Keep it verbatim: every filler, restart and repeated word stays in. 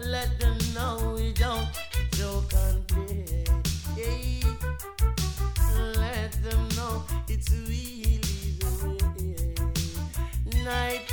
Let them know we don't joke and play. Yeah. Let them know it's really the way. Night